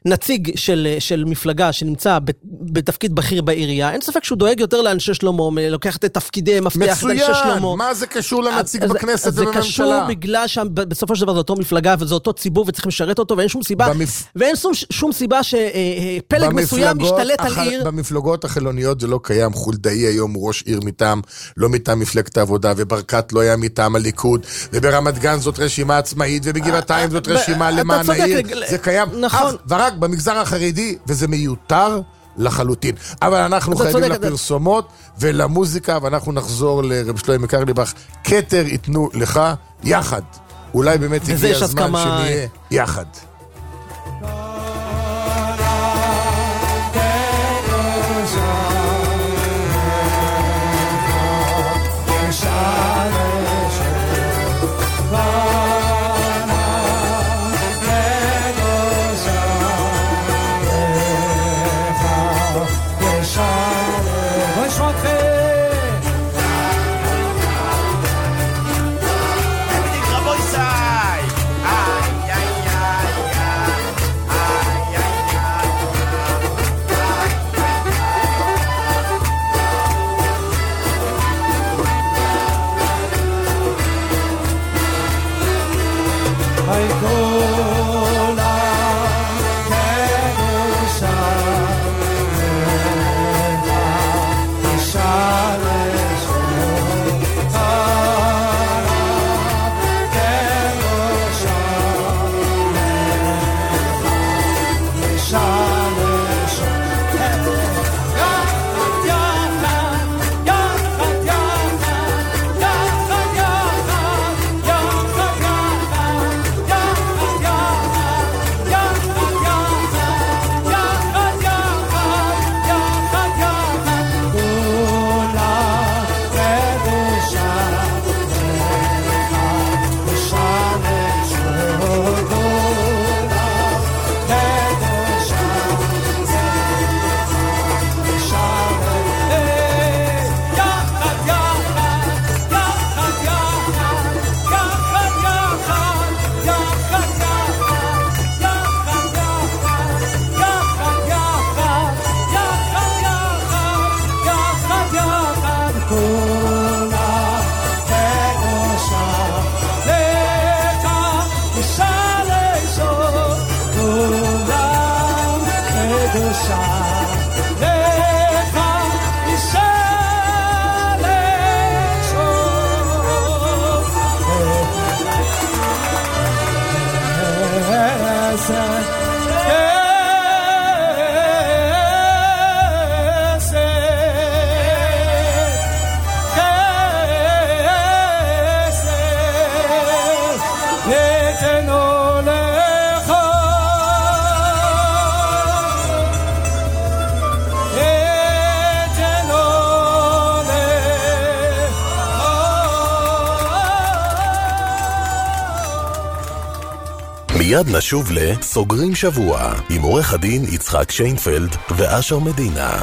נציג של, של מפלגה שנמצא בתפקיד בכיר בעירייה, אין ספק שהוא דואג יותר לאנשי שלמה, לוקח את תפקידי מפתח לאנשי שלמה. מצוין, מה זה קשור לנציג בכנסת ובממשלה? זה קשור בגלל שבסופו של דבר זה אותו מפלגה וזה אותו ציבור וצריך לשרת אותו, ואין שום סיבה, במפ... ואין שום, שום סיבה שפלג מסוים משתלט על עיר. במפלגות החילוניות זה לא קיים. חולדאי היום הוא ראש עיר מטעם, לא מטעם מפלגת העבודה, וברקת לא היה מטעם הליכוד, וברמת גן זאת רשימה עצמאית, ובגבעתיים זאת רשימה למען העיר. זה קיים אך ורק במגזר החרדי, וזה מיותר לחלוטין. אבל אנחנו חייבים לפרסומות ולמוזיקה, ואנחנו נחזור לרב שלמה קרליבך. כתר ייתנו לך יחד. אולי באמת הגיע הזמן שנהיה יחד. מיד נשוב לסוגרים שבוע עם עורך הדין יצחק שיינפלד ואשר מדינה.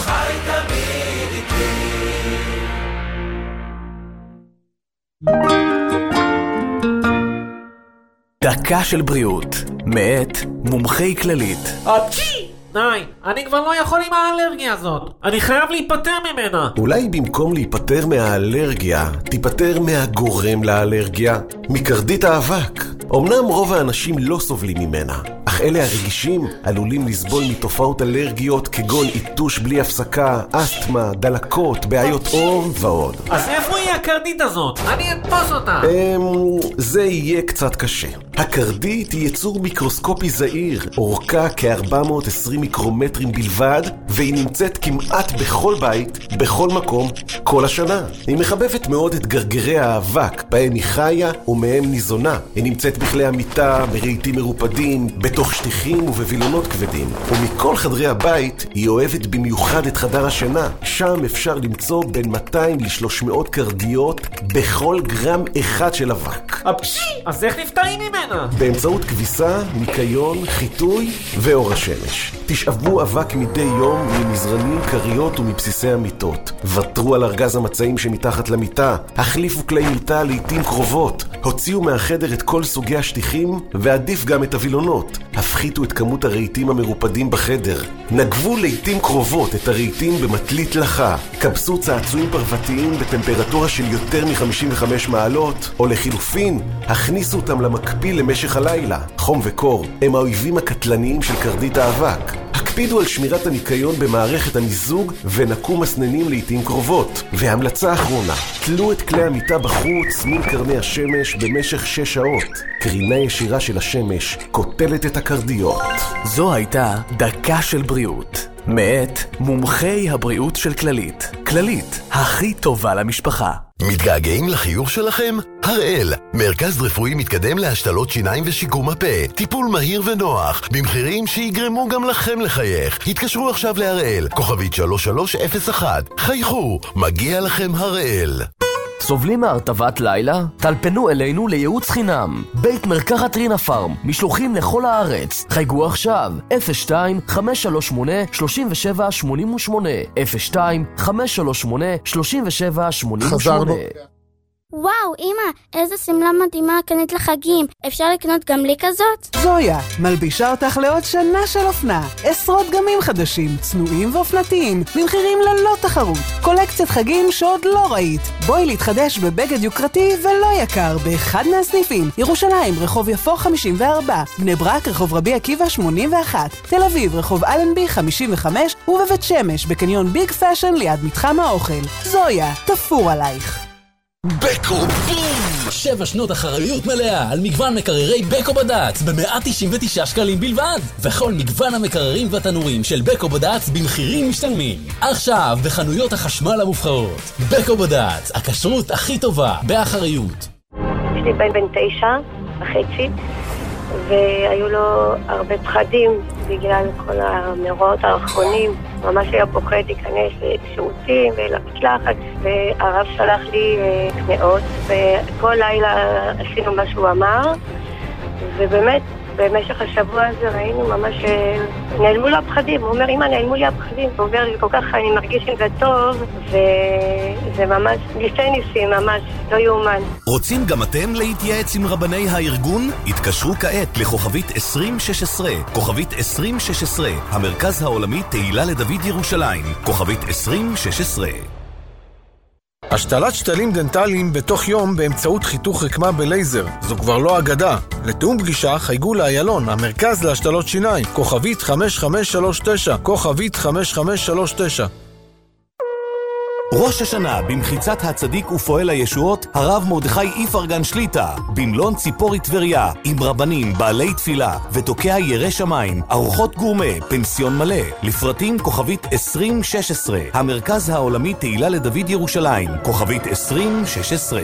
דקה של בריאות, מאת מומחי כללית. אפצ'י! די, אני כבר לא יכול עם האלרגיה הזאת. אני חייב להיפטר ממנה. אולי במקום להיפטר מהאלרגיה, תיפטר מהגורם לאלרגיה, מקרדית האבק. אמנם רוב האנשים לא סובלים ממנה, אך אלה הרגישים עלולים לסבול מתופעות אלרגיות כגון עיטוש בלי הפסקה, אסתמה, דלקות, בעיות עור ועוד. אז איפה היא הקרדית הזאת? אני אתפוס אותה. אמ... זה יהיה קצת קשה. הקרדית היא יצור מיקרוסקופי זעיר, אורכה כ-ארבע מאות ועשרים מיקרומטרים בלבד, והיא נמצאת כמעט בכל בית, בכל מקום, כל השנה. היא מחבבת מאוד את גרגרי האבק, בהם היא חיה ומהם ניזונה. היא נמצאת בכלי המיטה, ברהיטים מרופדים, בתוך שטיחים ובווילונות כבדים. ומכל חדרי הבית היא אוהבת במיוחד את חדר השינה. שם אפשר למצוא בין מאתיים ל-שלוש מאות קרדיות בכל גרם אחד של אבק. אפשי! אז איך נפטרים ממנה? באמצעות כביסה, ניקיון, חיטוי ואור השמש. תשאבו אבק מדי יום ממזרנים, קריות ומבסיסי המיטות. ותרו על ארגז המצעים שמתחת למיטה. החליפו כלי מיטה לעתים קרובות. הוציאו מהחדר את כל סוגי השטיחים, ועדיף גם את הווילונות. הפחיתו את כמות הרהיטים המרופדים בחדר. נגבו לעתים קרובות את הרהיטים במטלית לחה. קבסו צעצועים פרוותיים בטמפרטורה של יותר מ-חמישים וחמש מעלות, או לחילופין, הכניסו אותם למקפיא למשך הלילה. חום וקור הם האויבים הקטלניים של קרדית האבק. הקפידו על שמירת הניקיון במערכת המיזוג ונקו מסננים לעתים קרובות. והמלצה האחרונה, תלו את כלי המיטה בחוץ מול קרני השמש במשך שש שעות. קרינה ישירה של השמש קוטלת את הקרדיות. זו הייתה דקה של בריאות. מאת מומחי הבריאות של כללית. כללית, הכי טובה למשפחה. מתגעגעים לחיוך שלכם? הראל, מרכז רפואי מתקדם להשתלות שיניים ושיקום הפה. טיפול מהיר ונוח, במחירים שיגרמו גם לכם לחייך. התקשרו עכשיו להראל, כוכבית שלוש שלוש אפס אחת. חייכו, מגיע לכם הראל. סובלים מהרטבת לילה? טלפנו אלינו לייעוץ חינם. בית מרקחת רינה פארם, משלוחים לכל הארץ. חייגו עכשיו, אפס שתיים חמש שלוש שמונה שלוש שבע שמונה שמונה, אפס שתיים חמש שלוש שמונה שלוש שבע שמונה שמונה. חזרנו. וואו, אמא, איזה סמלה מדהימה קנית לחגים. אפשר לקנות גם לי כזאת? זויה, מלבישה אותך לעוד שנה של אופנה. עשרות גמים חדשים, צנועים ואופנתיים, במחירים ללא תחרות. קולקציית חגים שעוד לא ראית. בואי להתחדש בבגד יוקרתי ולא יקר באחד מהסניפים. ירושלים, רחוב יפו חמישים וארבע, בני ברק, רחוב רבי עקיבא שמונים ואחת, תל אביב, רחוב אלנבי חמישים וחמש, ובבית שמש, בקניון ביג פאשן ליד מתחם האוכל. זויה, תפור עלייך. בקו בום! שבע שנות אחריות מלאה על מגוון מקררי בקו בד"ץ ב-מאה תשעים ותשעה שקלים בלבד, וכל מגוון המקררים והתנורים של בקו בד"ץ במחירים משתלמים. עכשיו בחנויות החשמל המובחרות. בקו בד"ץ, הכשרות הכי טובה באחריות. יש לי בן בן תשע וחצי, והיו לו הרבה פחדים בגלל כל המאורעות האחרונים. ממש היה פוחד להיכנס לשירותים ולמקלחת, והרב שלח לי קנאות, וכל לילה עשינו מה שהוא אמר, ובאמת במשך השבוע הזה ראינו ממש נעלמו לו הפחדים. הוא אומר, אמא, נעלמו לי הפחדים. הוא אומר, כל כך אני מרגיש עם זה טוב, וזה ממש ניסי ניסים, ממש לא יאומן. רוצים גם אתם להתייעץ עם רבני הארגון? התקשרו כעת לכוכבית עשרים שש עשרה, כוכבית עשרים שש עשרה, המרכז העולמי תהילה לדוד ירושלים, כוכבית עשרים שש עשרה. השתלת שתלים דנטליים בתוך יום באמצעות חיתוך רקמה בלייזר. זו כבר לא אגדה. לתאום פגישה חייגו לאיילון, המרכז להשתלות שיניים, כוכבית חמש חמש שלוש תשע, כוכבית חמש חמש שלוש תשע. ראש השנה במחיצת הצדיק ופועל הישועות הרב מרדכי איפרגן שליטה, במלון ציפורי טבריה, עם רבנים, בעלי תפילה ותוקע ירא שמיים, ארוחות גורמה, פנסיון מלא. לפרטים כוכבית עשרים שש עשרה, המרכז העולמי תהילה לדוד ירושלים, כוכבית עשרים שש עשרה.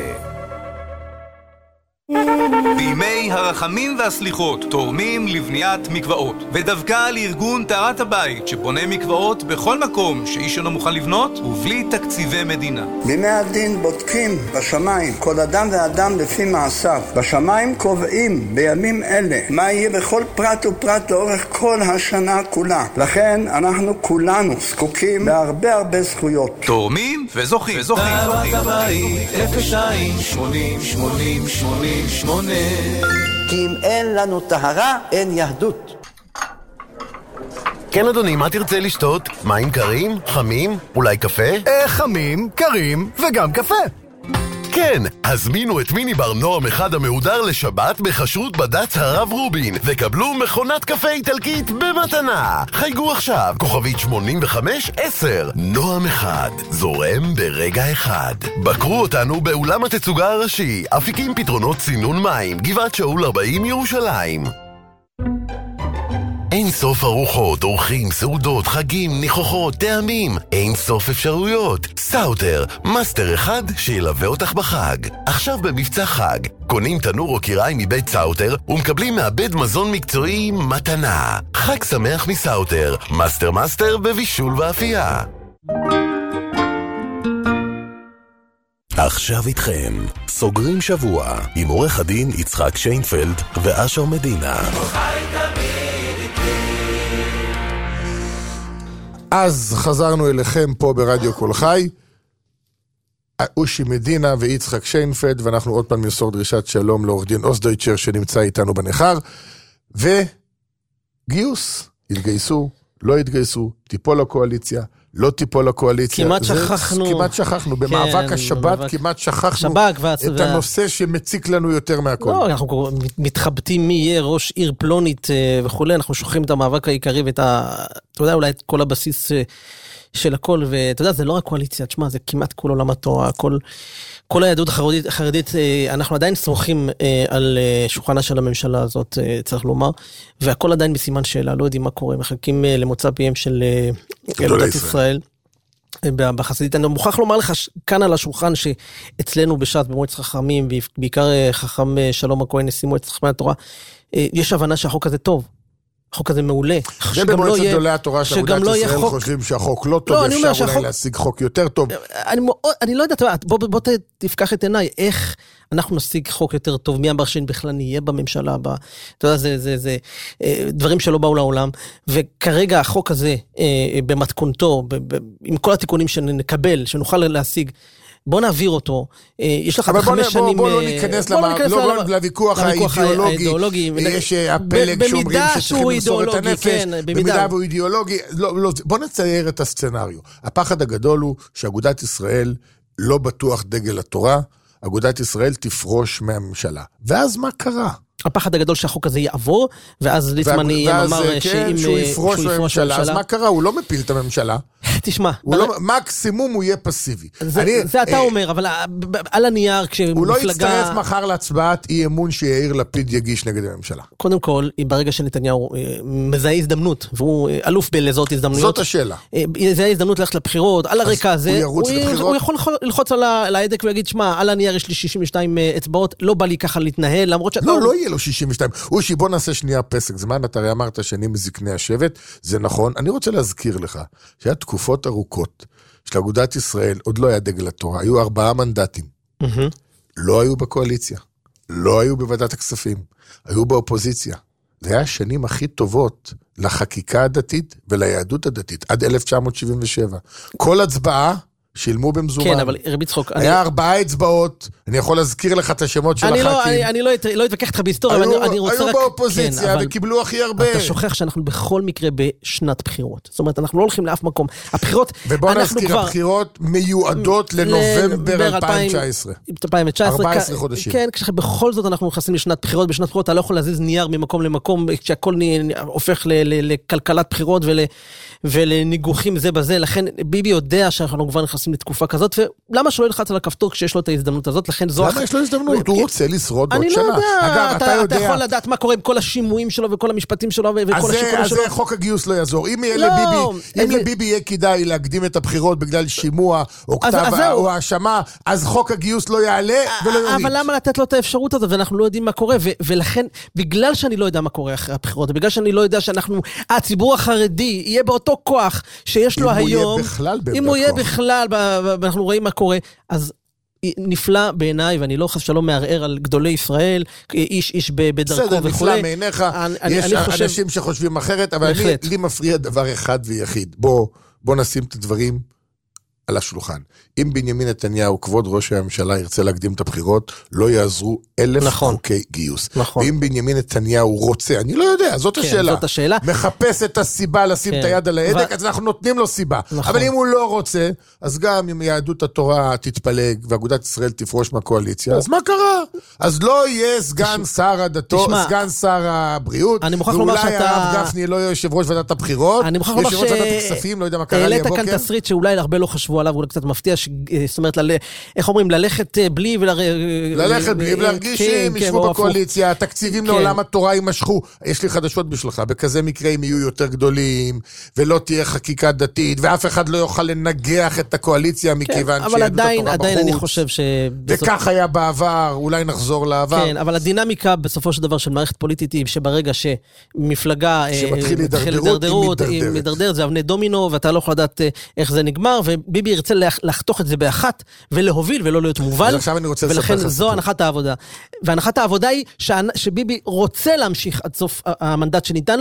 בימי הרחמים והסליחות תורמים לבניית מקוואות, ודווקא לארגון טהרת הבית שבונה מקוואות בכל מקום שאיש אינו מוכן לבנות ובלי תקציבי מדינה. בימי הדין בודקים בשמיים כל אדם ואדם לפי מעשיו. בשמיים קובעים בימים אלה מה יהיה בכל פרט ופרט לאורך כל השנה כולה. לכן אנחנו כולנו זקוקים להרבה הרבה זכויות. תורמים וזוכים. טהרת הבית אפס שתיים שמונים שמונים שמונים שמונה. כי אם אין לנו טהרה, אין יהדות. כן אדוני, מה תרצה לשתות? מים קרים? חמים? אולי קפה? אה, חמים, קרים וגם קפה. כן, הזמינו את מיני בר נועם אחד המהודר לשבת בחשרות בד"ץ הרב רובין, וקבלו מכונת קפה איטלקית במתנה. חייגו עכשיו, כוכבית שמונים וחמש עשר. נועם אחד, זורם ברגע אחד. בקרו אותנו באולם התצוגה הראשי, אפיקים פתרונות צינון מים, גבעת שאול ארבעים ירושלים. אין סוף ארוחות, אורחים, סעודות, חגים, ניחוחות, טעמים. אין סוף אפשרויות. סאוטר, מאסטר אחד שילווה אותך בחג. עכשיו במבצע חג, קונים תנור או קיריים מבית סאוטר ומקבלים מעבד מזון מקצועי מתנה. חג שמח מסאוטר, מאסטר מאסטר בבישול ואפייה. עכשיו איתכם, סוגרים שבוע עם עורך הדין יצחק שיינפלד ואשר מדינה. אז חזרנו אליכם פה ברדיו כל חי. אושי מדינה ויצחק שיינפלד, ואנחנו עוד פעם נמסור דרישת שלום לעורך דין אוסדויצ'ר שנמצא איתנו בנחר, וגיוס, התגייסו, לא התגייסו, טיפול לקואליציה, לא טיפול לקואליציה. כמעט שכחנו. כמעט שכחנו, במאבק השבת כמעט שכחנו את הנושא שמציק לנו יותר מהכל. לא, אנחנו מתחבטים מי יהיה ראש עיר פלונית וכו', אנחנו שוכחים את המאבק העיקרי ואת ה... אתה יודע, אולי את כל הבסיס של הכל, ואתה יודע, זה לא רק קואליציה, תשמע, זה כמעט כל עולם התורה, כל, כל היהדות החרדית, החרדית, אנחנו עדיין סמוכים על שולחנה של הממשלה הזאת, צריך לומר, והכל עדיין בסימן שאלה, לא יודעים מה קורה, מחכים למוצא פיהם של אגודת ישראל. בחסידית, אני מוכרח לומר לך כאן על השולחן שאצלנו בשעת במועצת חכמים, בעיקר חכם שלום הכהן נשיא מועצת חכמי התורה, יש הבנה שהחוק הזה טוב. החוק הזה מעולה. זה במועצת גדולי התורה שאגודת ישראל חושבים שהחוק לא טוב, אפשר אולי להשיג חוק יותר טוב. אני לא יודעת, בוא תפקח את עיניי, איך אנחנו נשיג חוק יותר טוב, מי אמר שבכלל נהיה בממשלה הבאה, אתה יודע, זה דברים שלא באו לעולם, וכרגע החוק הזה, במתכונתו, עם כל התיקונים שנקבל, שנוכל להשיג, בוא נעביר אותו, יש לך חמש שנים... בוא לא ניכנס לוויכוח האידיאולוגי, יש הפלג שאומרים שצריכים למסור את הנפש, במידה והוא אידיאולוגי, בוא נצייר את הסצנריו. הפחד הגדול הוא שאגודת ישראל לא בטוח דגל התורה, אגודת ישראל תפרוש מהממשלה. ואז מה קרה? הפחד הגדול שהחוק הזה יעבור, ואז ליצמן אמר שאם שהוא יפרוש מהממשלה, אז מה קרה? הוא לא מפיל את הממשלה. תשמע. מקסימום הוא יהיה פסיבי. זה אתה אומר, אבל על הנייר כשמפלגה... הוא לא יצטרף מחר להצבעת אי אמון שיאיר לפיד יגיש נגד הממשלה. קודם כל, ברגע שנתניהו מזהה הזדמנות, והוא אלוף בלזאת הזדמנויות... זאת השאלה. זה הזדמנות ללכת לבחירות, על הרקע הזה, הוא יכול ללחוץ על ההדק ויגיד, שמע, על הנייר יש לי שישים ושתיים אצבעות, לא בא לי ככה להתנהל, למרות ש... לא, לא יהיה לו שישים ושתיים. אושי, בוא נעשה שנייה פסק זמן, אתה הרי אמרת שאני מזקני השבט, זה נכון. אני רוצה להזכיר לך שהיה תקופות ארוכות של אגודת ישראל, עוד לא היה דגל התורה, היו ארבעה מנדטים. לא היו בקואליציה, לא היו בוועדת הכספים, היו באופוזיציה. זה היה השנים הכי טובות לחקיקה הדתית וליהדות הדתית, עד אלף תשע מאות שבעים ושבע. כל הצבעה שילמו במזומן. כן, אבל רבי צחוק... היה ארבעה אצבעות, אני יכול להזכיר לך את השמות של הח"כים. אני לא אתווכח איתך בהיסטוריה, אבל אני רוצה רק... היו באופוזיציה וקיבלו הכי הרבה. אתה שוכח שאנחנו בכל מקרה בשנת בחירות. זאת אומרת, אנחנו לא הולכים לאף מקום. הבחירות... ובוא נזכיר, הבחירות מיועדות לנובמבר אלפיים תשע עשרה. אלפיים תשע עשרה. ארבעה עשרה חודשים. כן, כשבכל זאת אנחנו נכנסים לשנת בחירות, בשנת בחירות אתה לא יכול להזיז נייר ממקום למקום, כשהכל הופך לכלכלת בחירות ולניגוחים זה בזה. לכן ביבי יודע שאנחנו כבר נכנסים לתקופה כזאת, ולמה שלא ילחץ על הכפתור כשיש לו את ההזדמנות הזאת? לכן זו... למה יש לו הזדמנות? הוא רוצה לשרוד עוד שנה. אני לא יודע, אתה, אתה יכול לדעת מה קורה עם כל השימועים שלו וכל המשפטים שלו וכל השיקולים שלו. אז חוק הגיוס לא יעזור. אם יהיה לביבי, אם לביבי יהיה כדאי להקדים את הבחירות בגלל שימוע או כתב או האשמה, אז חוק הגיוס לא יעלה ולא יוריד. אבל למה לתת לו את האפשרות הזאת ואנחנו לא יודעים מה קורה? ולכן, בגלל שאני לא יודע מה קורה אחרי הבחירות, בגלל שאני לא יודע שאנחנו, הציבור החרדי יהיה באותו כוח שיש לו היום, אם הוא יהיה בכלל, ואנחנו רואים מה קורה, אז נפלא בעיניי, ואני לא חס שלום מערער על גדולי ישראל, איש איש בדרכו וכו'. בסדר, נפלא מעיניך, יש אנשים שחושבים אחרת, אבל לי מפריע דבר אחד ויחיד. בוא נשים את הדברים על השולחן. אם בנימין נתניהו, כבוד ראש הממשלה, ירצה להקדים את הבחירות, לא יעזרו אלף נכון. חוקי גיוס. נכון. ואם בנימין נתניהו רוצה, אני לא יודע, זאת, כן, השאלה. זאת השאלה. מחפש את הסיבה לשים כן. את היד על ההדק, ו... אז אנחנו נותנים לו סיבה. נכון. אבל אם הוא לא רוצה, אז גם אם יהדות התורה תתפלג, ואגודת ישראל תפרוש מהקואליציה, אז מה קרה? אז לא יהיה סגן תש... שר הדתו, תשמע, סגן שר הבריאות, ואולי הרב גפני לא יהיה יושב ראש ועדת הבחירות, יושב ראש ועדת הכספים, לא יודע מה קרה לי הבוקר. העלית כאן תסריט שאולי הרבה לא חשבו עליו, הוא קצת מפתיע, זאת אומרת, איך אומרים, ללכת בלי ללכת בלי ולהרגיש שהם ישבו בקואליציה, התקציבים לעולם התורה יימשכו. יש לי חדשות בשבילך, בכזה מקרה הם יהיו יותר גדולים, ולא תהיה חקיקה דתית, ואף אחד לא יוכל לנגח את הקואליציה מכיוון שיהדות התורה בחוץ. עדיין אני חושב ש... וכך היה בעבר, אולי נחזור לעבר. כן, אבל הדינמיקה בסופו של דבר של מערכת פוליטית היא שברגע שמפלגה שמתחיל להידרדרות, היא מדרדרת, זה אבני דומינו, ואתה לא יכול לדעת איך זה נגמר, וביבי ירצה לחתוך את זה באחת, ולהוביל ולא להיות מובל, ולכן זו הנחת העבודה. והנחת העבודה היא שביבי רוצה להמשיך עד סוף המנדט שניתן לו,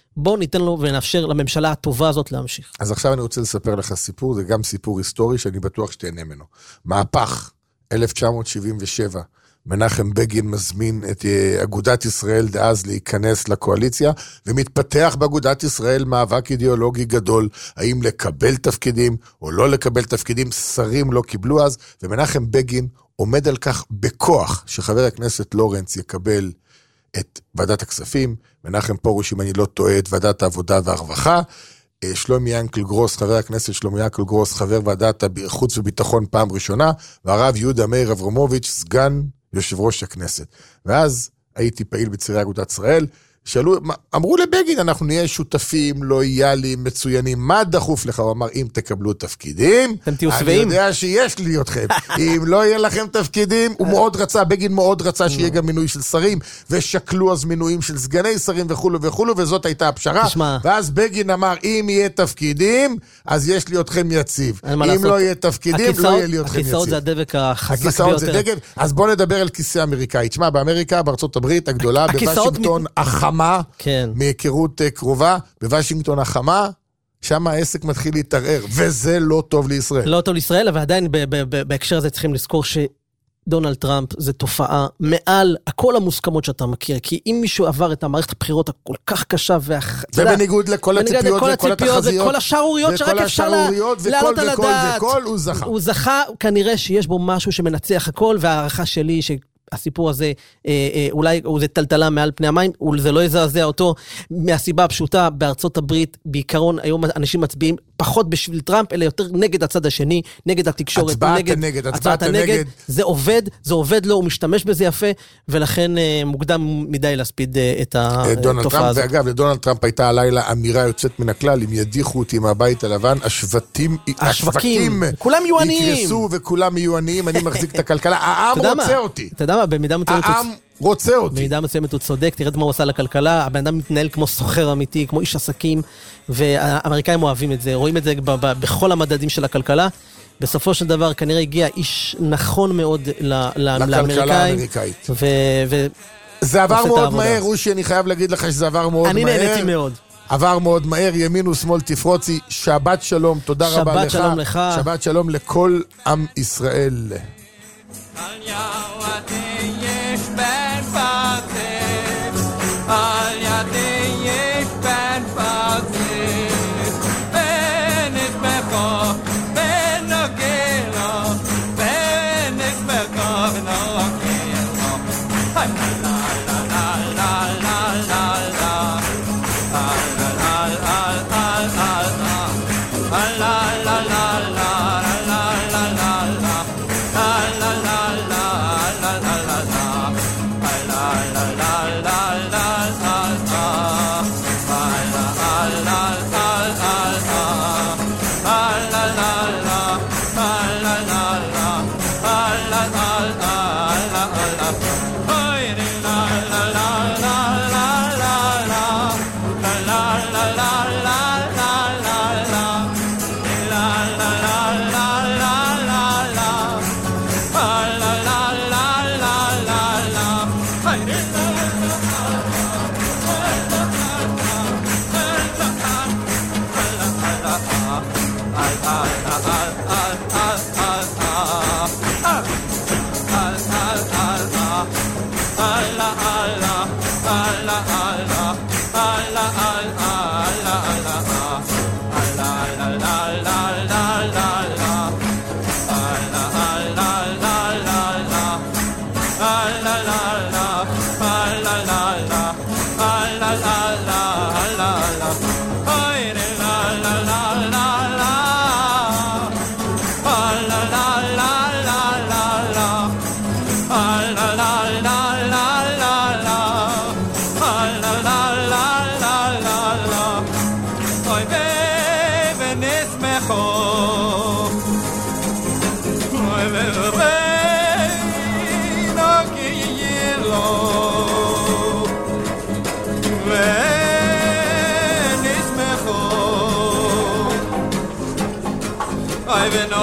בואו ניתן לו ונאפשר לממשלה הטובה הזאת להמשיך. אז עכשיו אני רוצה לספר לך סיפור, זה גם סיפור היסטורי שאני בטוח שתהנה ממנו. מהפך, אלף תשע מאות שבעים ושבע, מנחם בגין מזמין את אגודת ישראל דאז להיכנס לקואליציה, ומתפתח באגודת ישראל מאבק אידיאולוגי גדול, האם לקבל תפקידים או לא לקבל תפקידים, שרים לא קיבלו אז, ומנחם בגין עומד על כך בכוח, שחבר הכנסת לורנץ יקבל את ועדת הכספים, מנחם פרוש, אם אני לא טועה, את ועדת העבודה והרווחה, שלומי ינקל גרוס, חבר הכנסת שלומי ינקל גרוס, חבר ועדת חוץ וביטחון פעם ראשונה, והרב יהודה מאיר אברמוביץ', סגן יושב ראש הכנסת. ואז הייתי פעיל בצירי אגודת ישראל, שאלו, אמרו לבגין, אנחנו נהיה שותפים, לויאליים, מצוינים, מה דחוף לך? הוא אמר, אם תקבלו תפקידים, אני יודע שיש לי אתכם. אם לא יהיה לכם תפקידים, הוא מאוד רצה, בגין מאוד רצה שיהיה גם מינוי של שרים, ושקלו אז מינויים של סגני שרים וכו' וכו', וזאת הייתה הפשרה. ואז בגין אמר, אם יהיה תפקידים, אז יש לי אתכם יציב. אם לא יהיה תפקידים, לא יהיה לי אתכם יציב. הכיסאות זה הדבק החזק ביותר. הכיסאות זה דגל. אז בואו נדבר על כיסא אמריקאי. תשמע, באמריקה, בארצות הברית הגדולה, בוושינגטון החמה, כן. מהיכרות קרובה, בוושינגטון החמה, שם העסק מתחיל להתערער, וזה לא טוב לישראל. לא טוב לישראל, אבל עדיין בהקשר הזה צריכים לזכור שדונלד טראמפ זה תופעה מעל הכל המוסכמות שאתה מכיר, כי אם מישהו עבר את המערכת הבחירות הכל כך קשה, זה בניגוד לכל הציפיות וכל התחזיות, וכל השערוריות שרק אפשר לעלות על הדעת, הוא זכה. הוא זכה, כנראה שיש בו משהו שמנצח הכל, והערכה שלי ש... הסיפור הזה, אה, אה, אולי הוא זה טלטלה מעל פני המים, זה לא יזעזע אותו, מהסיבה הפשוטה, בארצות הברית, בעיקרון, היום אנשים מצביעים פחות בשביל טראמפ, אלא יותר נגד הצד השני, נגד התקשורת, הצבעת נגד, הנגד, הצבעת הנגד, זה עובד, זה עובד לו, הוא משתמש בזה יפה, ולכן אה, מוקדם מדי להספיד אה, את התופעה הזאת. ואגב, לדונלד טראמפ הייתה הלילה אמירה יוצאת מן הכלל, אם ידיחו אותי מהבית הלבן, השבטים, השווקים, כולם יהיו עניים. יקרסו וכולם יהיו עניים, אני מחזיק את הכלכלה, העם רוצה אותי. אתה יודע מה, במידה מסוימת העם רוצה אותי. במידה מסוימת הוא צודק, תראה מה הוא עושה לכלכלה, הבן אדם מתנהל כמו סוחר אמיתי, כמו איש עסקים, והאמריקאים אוהבים את זה, רואים את זה בכל המדדים של הכלכלה. בסופו של דבר כנראה הגיע איש נכון מאוד לאמריקאים. האמריקאית. זה עבר מאוד מהר, רושי, אני חייב להגיד לך שזה עבר מאוד מהר. אני נהניתי מאוד. עבר מאוד מהר, ימין ושמאל תפרוצי, שבת שלום, תודה רבה לך. שבת שלום לך. שבת שלום לכל עם ישראל. על ידי יש בן פרצף, על ידי יש בן פרצף, בן אסמכו, בן נוגלו, בן אסמכו ונוגלו. היי לה לה לה לה לה לה לה, לה לה לה לה לה לה לה לה לה. I've been